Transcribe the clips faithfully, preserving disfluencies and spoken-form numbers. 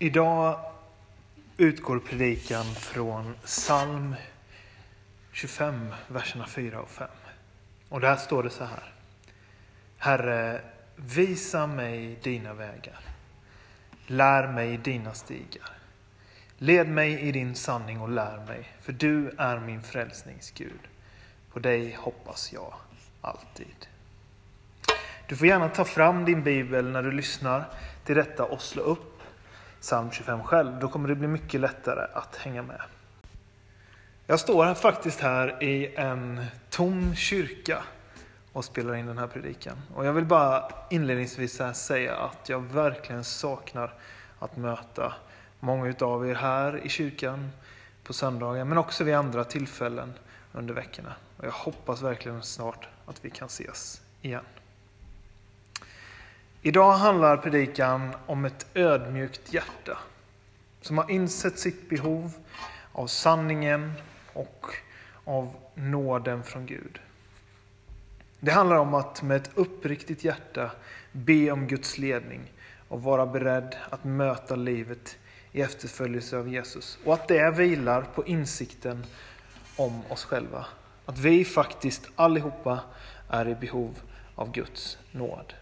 Idag utgår predikan från psalm tjugofem, verserna fyra och fem. Och där står det så här. Herre, visa mig dina vägar. Lär mig dina stigar. Led mig i din sanning och lär mig, för du är min frälsningsgud. På dig hoppas jag alltid. Du får gärna ta fram din bibel när du lyssnar till detta och slå upp psalm tjugofem själv. Då kommer det bli mycket lättare att hänga med. Jag står här faktiskt här i en tom kyrka och spelar in den här predikan. Och jag vill bara inledningsvis säga att jag verkligen saknar att möta många av er här i kyrkan på söndagar, men också vid andra tillfällen under veckorna. Och jag hoppas verkligen snart att vi kan ses igen. Idag handlar predikan om ett ödmjukt hjärta som har insett sitt behov av sanningen och av nåden från Gud. Det handlar om att med ett uppriktigt hjärta be om Guds ledning och vara beredd att möta livet i efterföljelse av Jesus. Och att det vilar på insikten om oss själva. Att vi faktiskt allihopa är i behov av Guds nåd.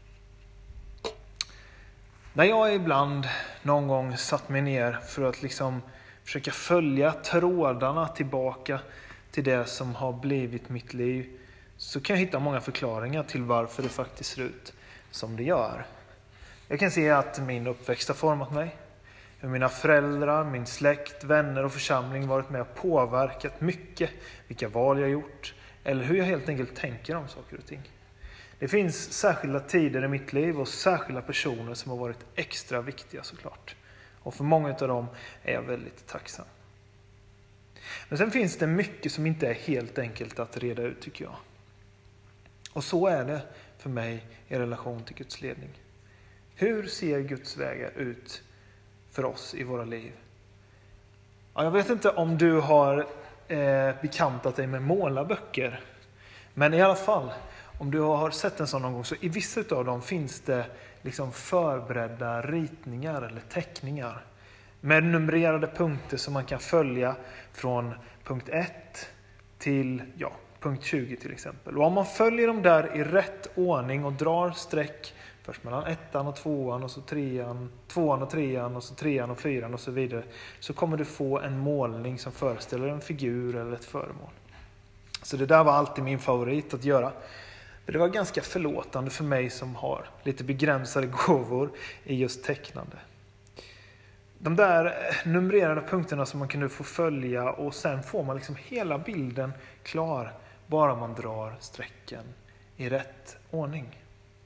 När jag ibland någon gång satt mig ner för att liksom försöka följa trådarna tillbaka till det som har blivit mitt liv, så kan jag hitta många förklaringar till varför det faktiskt ser ut som det gör. Jag kan se att min uppväxt har format mig. Hur mina föräldrar, min släkt, vänner och församling varit med och påverkat mycket vilka val jag gjort. Eller hur jag helt enkelt tänker om saker och ting. Det finns särskilda tider i mitt liv och särskilda personer som har varit extra viktiga såklart. Och för många av dem är jag väldigt tacksam. Men sen finns det mycket som inte är helt enkelt att reda ut, tycker jag. Och så är det för mig i relation till Guds ledning. Hur ser Guds vägar ut för oss i våra liv? Ja, jag vet inte om du har eh, bekantat dig med målarböcker. Men i alla fall, om du har sett en sån någon gång, så i vissa av dem finns det liksom förberedda ritningar eller teckningar med numrerade punkter som man kan följa från punkt ett till ja, punkt tjugo till exempel. Och om man följer dem där i rätt ordning och drar streck först mellan ettan och tvåan och så trean, tvåan och trean och så trean och fyran och så vidare, så kommer du få en målning som föreställer en figur eller ett föremål. Så det där var alltid min favorit att göra. Det var ganska förlåtande för mig som har lite begränsade gåvor i just tecknande. De där numrerade punkterna som man kunde få följa, och sen får man liksom hela bilden klar bara man drar strecken i rätt ordning.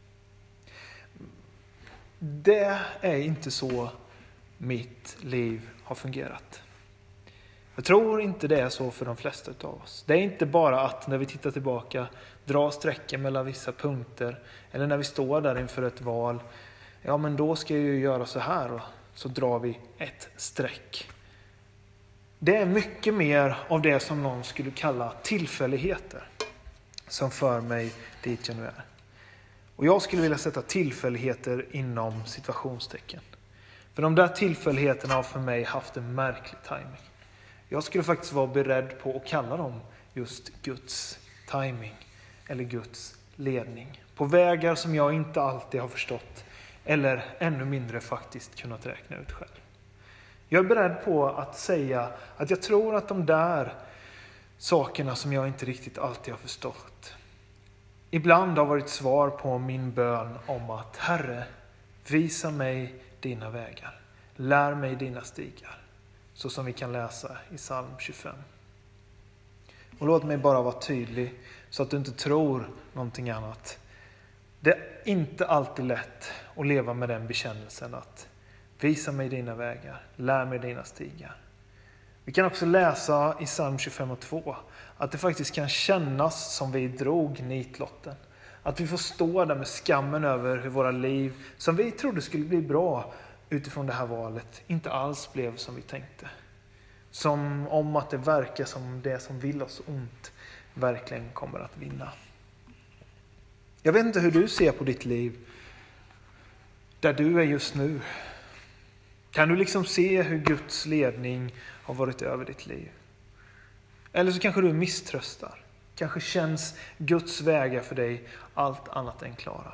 Det är inte så mitt liv har fungerat. Jag tror inte det är så för de flesta av oss. Det är inte bara att när vi tittar tillbaka dra strecken mellan vissa punkter, eller när vi står där inför ett val, ja men då ska jag ju göra så här, och så drar vi ett streck. Det är mycket mer av det som någon skulle kalla tillfälligheter som för mig dit jag nu är. Och jag skulle vilja sätta tillfälligheter inom situationstecken. För de där tillfälligheterna har för mig haft en märklig timing. Jag skulle faktiskt vara beredd på att kalla dem just Guds timing eller Guds ledning. På vägar som jag inte alltid har förstått eller ännu mindre faktiskt kunnat räkna ut själv. Jag är beredd på att säga att jag tror att de där sakerna som jag inte riktigt alltid har förstått ibland har varit svar på min bön om att Herre, visa mig dina vägar. Lär mig dina stigar. Så som vi kan läsa i psalm tjugofem. Och låt mig bara vara tydlig så att du inte tror någonting annat. Det är inte alltid lätt att leva med den bekännelsen att visa mig dina vägar, lär mig dina stigar. Vi kan också läsa i psalm tjugofem och två att det faktiskt kan kännas som vi drog nitlotten. Att vi får stå där med skammen över hur våra liv, som vi trodde skulle bli bra utifrån det här valet, inte alls blev som vi tänkte. Som om att det verkar som det som vill oss ont verkligen kommer att vinna. Jag vet inte hur du ser på ditt liv där du är just nu. Kan du liksom se hur Guds ledning har varit över ditt liv? Eller så kanske du misströstar. Kanske känns Guds vägar för dig allt annat än klara.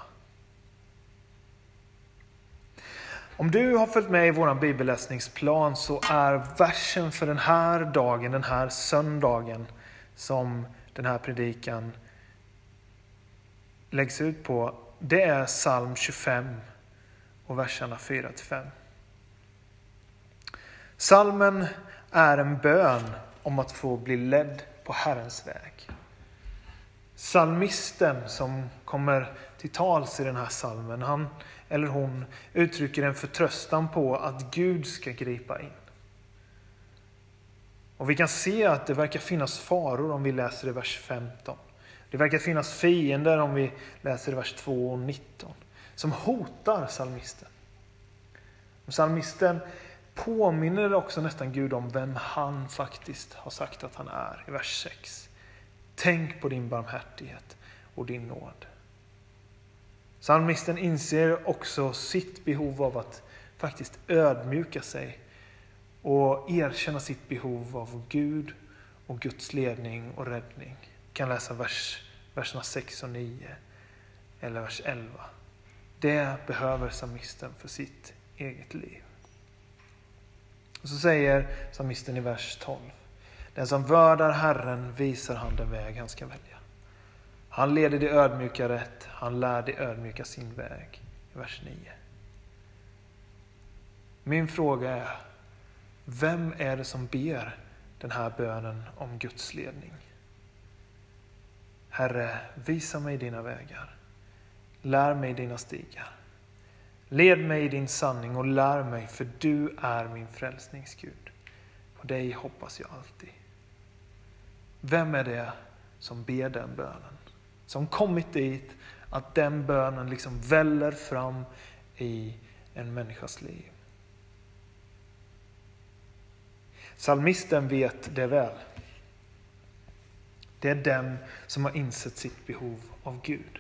Om du har följt med i vår bibelläsningsplan så är versen för den här dagen, den här söndagen som den här predikan läggs ut på, det är psalm tjugofem och verserna fyra till fem. Psalmen är en bön om att få bli ledd på Herrens väg. Psalmisten som kommer till tals i den här psalmen, han eller hon uttrycker en förtröstan på att Gud ska gripa in. Och vi kan se att det verkar finnas faror om vi läser i vers femton. Det verkar finnas fiender om vi läser i vers två och nitton. Som hotar psalmisten. Och psalmisten påminner också nästan Gud om vem han faktiskt har sagt att han är i vers sex. Tänk på din barmhärtighet och din nåd. Psalmisten inser också sitt behov av att faktiskt ödmjuka sig och erkänna sitt behov av Gud och Guds ledning och räddning. Vi kan läsa vers, verserna sex och nio eller vers elva. Det behöver psalmisten för sitt eget liv. Och så säger psalmisten i vers tolv. Den som vördar Herren visar han den väg han ska välja. Han leder det ödmjuka rätt, han lär det ödmjuka sin väg. I vers nio. Min fråga är, vem är det som ber den här bönen om Guds ledning? Herre, visa mig dina vägar. Lär mig dina stigar. Led mig i din sanning och lär mig, för du är min frälsningsgud. På dig hoppas jag alltid. Vem är det som ber den bönen? Som kommit dit att den bönen liksom väller fram i en människas liv. Psalmisten vet det väl. Det är den som har insett sitt behov av Gud.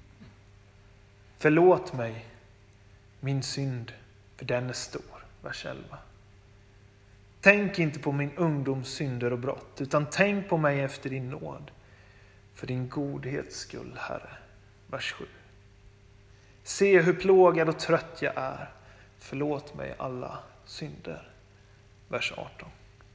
Förlåt mig min synd, för den är stor. Vers elva. Tänk inte på min ungdoms synder och brott, utan tänk på mig efter din nåd. För din godhets skull, Herre. Vers sju. Se hur plågad och trött jag är. Förlåt mig alla synder. Vers arton.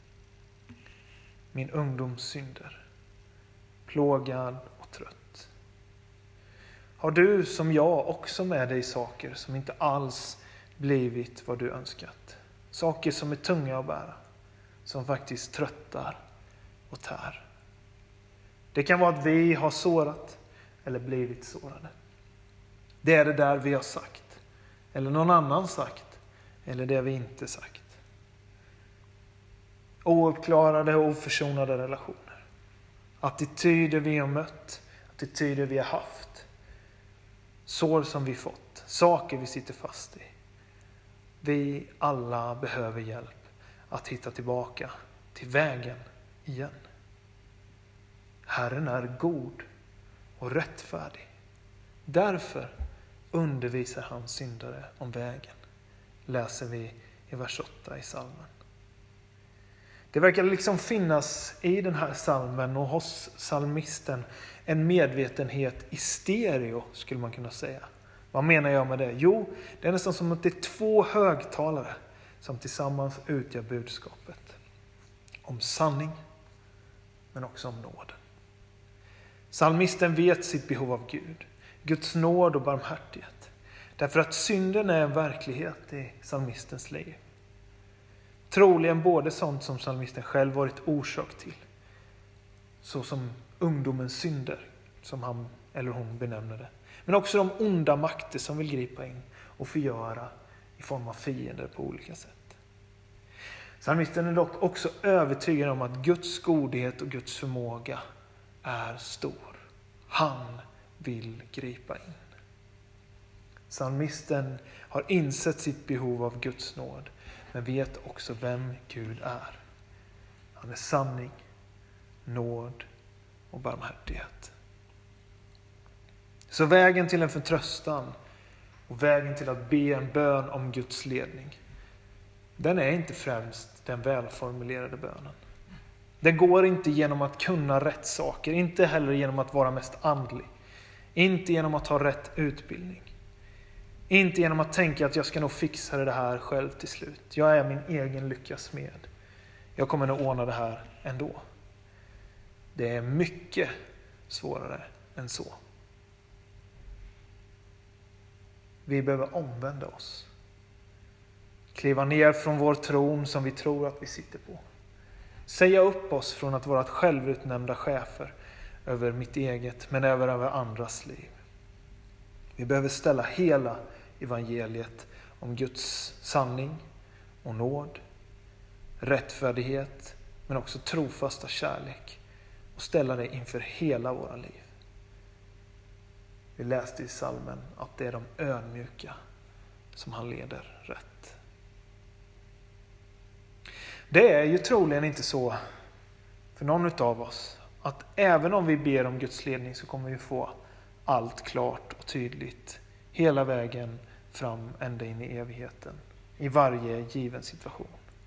Min ungdoms synder. Plågad och trött. Har du som jag också med dig saker som inte alls blivit vad du önskat? Saker som är tunga att bära. Som faktiskt tröttar och tär. Det kan vara att vi har sårat eller blivit sårade. Det är det där vi har sagt. Eller någon annan sagt. Eller det vi inte sagt. Ouppklarade och oförsonade relationer. Attityder vi har mött. Attityder vi har haft. Sår som vi fått. Saker vi sitter fast i. Vi alla behöver hjälp att hitta tillbaka till vägen igen. Herren är god och rättfärdig. Därför undervisar han syndare om vägen. Läser vi i vers åtta i psalmen. Det verkar liksom finnas i den här psalmen och hos psalmisten en medvetenhet i stereo, skulle man kunna säga. Vad menar jag med det? Jo, det är nästan som att det är två högtalare som tillsammans utgör budskapet. Om sanning, men också om nåden. Psalmisten vet sitt behov av Gud. Guds nåd och barmhärtighet. Därför att synden är en verklighet i psalmistens liv. Troligen både sånt som psalmisten själv varit orsak till. Så som ungdomens synder, som han eller hon benämner det. Men också de onda makter som vill gripa in och förgöra i form av fiender på olika sätt. Psalmisten är dock också övertygad om att Guds godhet och Guds förmåga är stor. Han vill gripa in. Psalmisten har insett sitt behov av Guds nåd, men vet också vem Gud är. Han är sanning, nåd och barmhärtighet. Så vägen till en förtröstan och vägen till att be en bön om Guds ledning, den är inte främst den välformulerade bönen. Det går inte genom att kunna rätt saker, inte heller genom att vara mest andlig. Inte genom att ha rätt utbildning. Inte genom att tänka att jag ska nog fixa det här själv till slut. Jag är min egen lyckas med. Jag kommer nog ordna det här ändå. Det är mycket svårare än så. Vi behöver omvända oss. Kliva ner från vår tron som vi tror att vi sitter på. Säga upp oss från att vara självutnämnda chefer över mitt eget, men även över andras liv. Vi behöver ställa hela evangeliet om Guds sanning och nåd, rättfärdighet, men också trofasta kärlek och ställa det inför hela våra liv. Vi läste i Psalmen att det är de ödmjuka som han leder rätt. Det är ju troligen inte så för någon av oss att även om vi ber om Guds ledning så kommer vi få allt klart och tydligt hela vägen fram ända in i evigheten i varje given situation.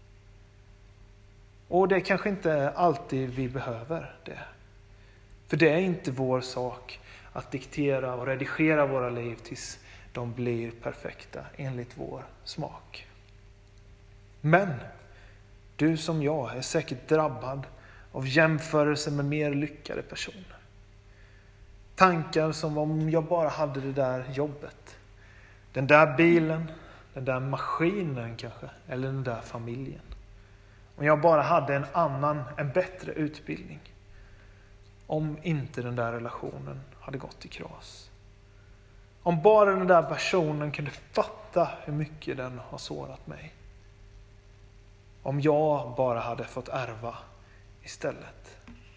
Och det är kanske inte alltid vi behöver det. För det är inte vår sak att diktera och redigera våra liv tills de blir perfekta enligt vår smak. Men du som jag är säkert drabbad av jämförelse med mer lyckade personer. Tankar som om jag bara hade det där jobbet. Den där bilen, den där maskinen kanske, eller den där familjen. Om jag bara hade en annan, en bättre utbildning. Om inte den där relationen hade gått i kras. Om bara den där personen kunde fatta hur mycket den har sårat mig. Om jag bara hade fått ärva istället.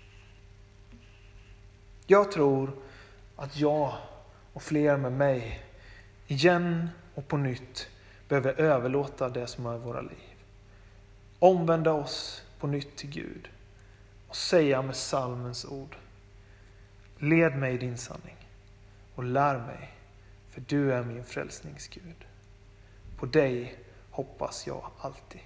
Jag tror att jag och fler med mig igen och på nytt behöver överlåta det som är våra liv. Omvända oss på nytt till Gud och säga med psalmens ord: led mig i din sanning och lär mig, för du är min frälsningsgud. På dig hoppas jag alltid.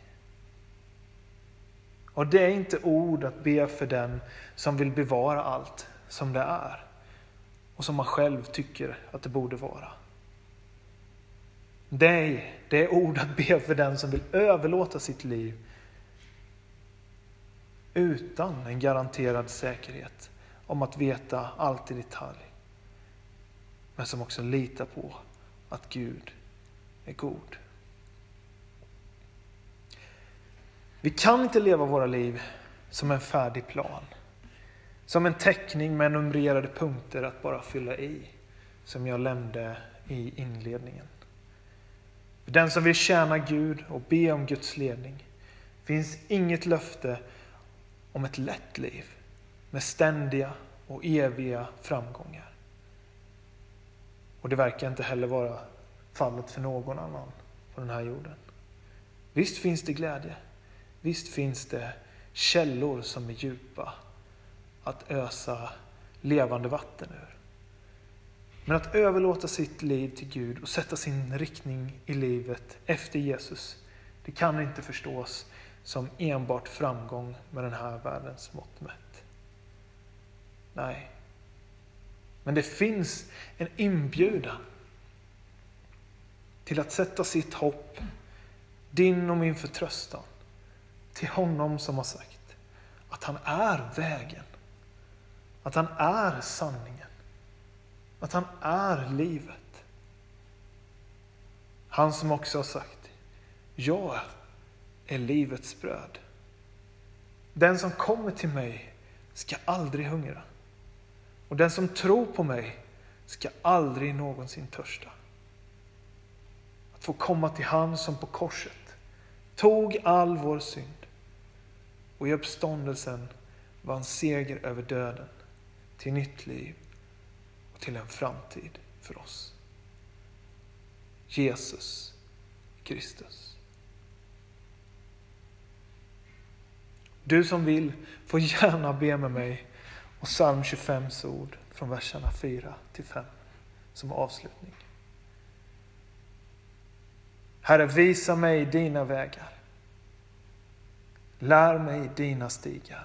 Och det är inte ord att be för den som vill bevara allt som det är och som man själv tycker att det borde vara. Nej, det är ord att be för den som vill överlåta sitt liv utan en garanterad säkerhet om att veta allt i detalj, men som också litar på att Gud är god. Vi kan inte leva våra liv som en färdig plan. Som en teckning med numrerade punkter att bara fylla i. Som jag nämnde i inledningen. För den som vill tjäna Gud och be om Guds ledning finns inget löfte om ett lätt liv med ständiga och eviga framgångar. Och det verkar inte heller vara fallet för någon annan på den här jorden. Visst finns det glädje. Visst finns det källor som är djupa att ösa levande vatten ur. Men att överlåta sitt liv till Gud och sätta sin riktning i livet efter Jesus, det kan inte förstås som enbart framgång med den här världens mått mätt. Nej. Men det finns en inbjudan till att sätta sitt hopp, din och min förtröstan, till honom som har sagt att han är vägen, att han är sanningen, att han är livet. Han som också har sagt: jag är livets bröd. Den som kommer till mig ska aldrig hungra, och den som tror på mig ska aldrig någonsin törsta. Att få komma till han som på korset tog all vår synd och i uppståndelsen var en seger över döden till nytt liv och till en framtid för oss. Jesus Kristus. Du som vill får gärna be med mig och psalm tjugofems ord från verserna fyra till fem som avslutning. Herre, visa mig dina vägar. Lär mig dina stigar.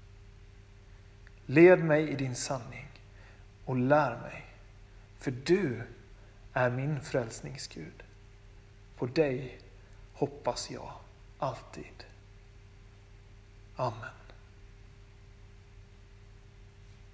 Led mig i din sanning och lär mig, för du är min frälsningsgud. På dig hoppas jag alltid. Amen.